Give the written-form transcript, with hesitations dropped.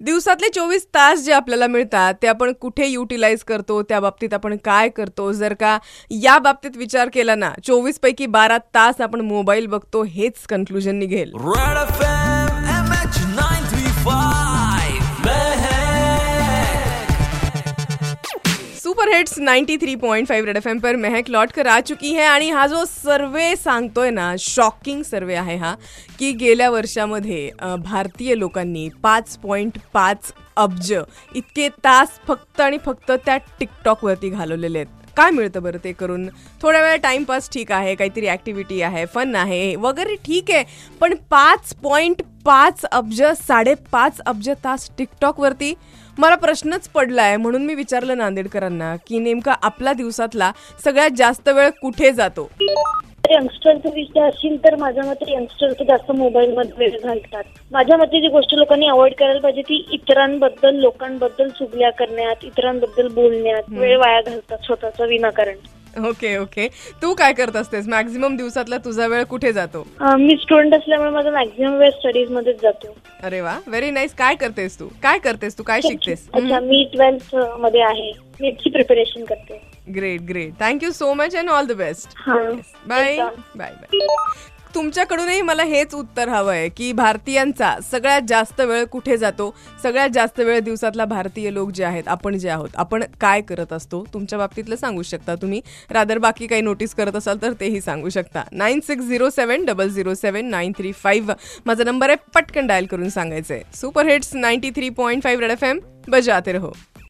दिवसातले 24 तास जे आपल्याला मिळतात ते आपण कुठे युटिलाइज करतो, त्या बाबतीत आपण काय करतो. जर का या बाबतीत विचार केला ना, 24 पैकी 12 तास आपण मोबाईल बघतो हेच कन्क्लुजन निघेल. Red FM MH935 super hits 93.5 Red FM पर महक लौट कर आ चुकी है आणि हा जो सर्वे सांगतोय ना, शॉकिंग सर्वे आहे हा, की गेल्या वर्षामध्ये भारतीय लोकांनी 5.5 अब्ज इतके तास फक्त आणि फक्त त्या टिकटॉकवरती घालवलेले आहेत. काय मिळतं बरं ते करून? थोड्या वेळ टाइमपास ठीक आहे, काहीतरी ॲक्टिव्हिटी आहे, फन आहे वगैरे ठीक आहे, पण 5.5 अब्ज 5.5 अब्ज तास टिकटॉकवरती मला प्रश्नच पडलाय. म्हणून मी विचारलं नांदेडकरांना की नेमका आपला दिवसातला सगळ्यात जास्त वेळ कुठे जातो. यंगस्टरचा विषय असेल तर माझ्या मते यंगस्टर्स जास्त मोबाईलमध्ये वेळ घालतात. माझ्या मते जी गोष्ट लोकांनी अवॉइड करायला पाहिजे ती इतरांबद्दल, लोकांबद्दल चुगल्या करण्यात, इतरांबद्दल बोलण्यात वेळ वाया घालतात स्वतःचं विनाकारण. ओके. तू काय करत असतेस? मॅक्झिमम दिवसातला तुझा वेळ कुठे जातो? मी स्टुडंट असल्यामुळे माझा मॅक्झिमम वेळ स्टडीज मध्येच जातो. अरे वा, व्हेरी नाईस. काय करतेस तू? काय शिकतेस? अच्छा, मी 12th मध्ये आहे. नीटची प्रिपरेशन करते. Great. Thank you so much and all the best. Bye. तुमच्याकडूनही मला हेच उत्तर हवं आहे की भारतीयांचा सगळ्यात जास्त वेळ कुठे जातो, सगळ्यात जास्त वेळ दिवसातला भारतीय लोक जे आहेत, आपण जे आहोत, आपण काय करत असतो. तुमच्या बाबतीतलं सांगू शकता तुम्ही. रादर बाकी काही नोटीस करत असाल तर तेही सांगू शकता. 9607007935 माझा नंबर आहे. पटकन डायल करून सांगायचंय. सुपर हिट्स 93.5 रेड एफएम बजाते रहो.